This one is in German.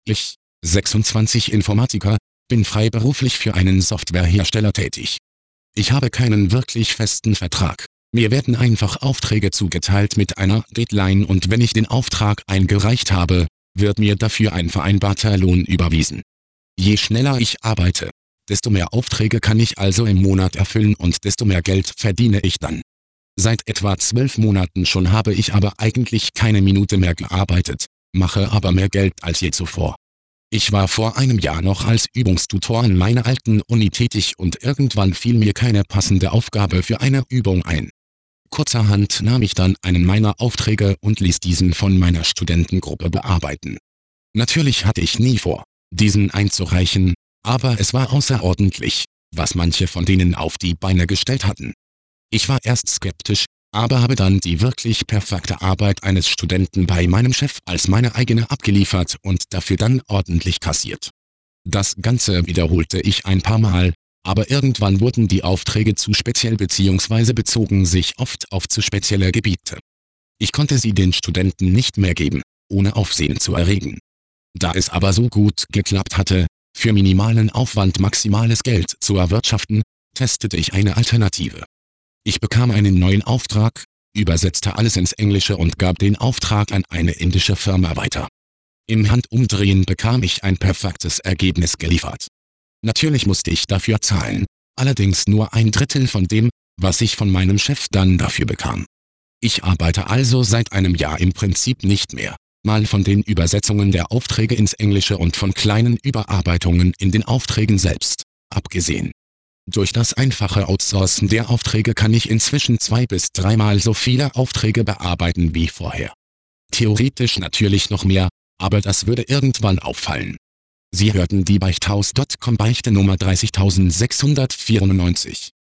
Ich, 26 Informatiker, bin freiberuflich für einen Softwarehersteller tätig. Ich habe keinen wirklich festen Vertrag. Mir werden einfach Aufträge zugeteilt mit einer Deadline und wenn ich den Auftrag eingereicht habe, wird mir dafür ein vereinbarter Lohn überwiesen. Je schneller ich arbeite, desto mehr Aufträge kann ich also im Monat erfüllen und desto mehr Geld verdiene ich dann. Seit etwa 12 Monaten schon habe ich aber eigentlich keine Minute mehr gearbeitet, mache aber mehr Geld als je zuvor. Ich war vor einem Jahr noch als Übungstutor an meiner alten Uni tätig und irgendwann fiel mir keine passende Aufgabe für eine Übung ein. Kurzerhand nahm ich dann einen meiner Aufträge und ließ diesen von meiner Studentengruppe bearbeiten. Natürlich hatte ich nie vor, diesen einzureichen, aber es war außerordentlich, was manche von denen auf die Beine gestellt hatten. Ich war erst skeptisch, aber habe dann die wirklich perfekte Arbeit eines Studenten bei meinem Chef als meine eigene abgeliefert und dafür dann ordentlich kassiert. Das Ganze wiederholte ich ein paar Mal, aber irgendwann wurden die Aufträge zu speziell bzw. bezogen sich oft auf zu spezielle Gebiete. Ich konnte sie den Studenten nicht mehr geben, ohne Aufsehen zu erregen. Da es aber so gut geklappt hatte, für minimalen Aufwand maximales Geld zu erwirtschaften, testete ich eine Alternative. Ich bekam einen neuen Auftrag, übersetzte alles ins Englische und gab den Auftrag an eine indische Firma weiter. Im Handumdrehen bekam ich ein perfektes Ergebnis geliefert. Natürlich musste ich dafür zahlen, allerdings nur 1/3 von dem, was ich von meinem Chef dann dafür bekam. Ich arbeite also seit einem Jahr im Prinzip nicht mehr, mal von den Übersetzungen der Aufträge ins Englische und von kleinen Überarbeitungen in den Aufträgen selbst, abgesehen. Durch das einfache Outsourcen der Aufträge kann ich inzwischen 2- bis 3-mal so viele Aufträge bearbeiten wie vorher. Theoretisch natürlich noch mehr, aber das würde irgendwann auffallen. Sie hörten die Beichthaus.com Beichte Nummer 30694.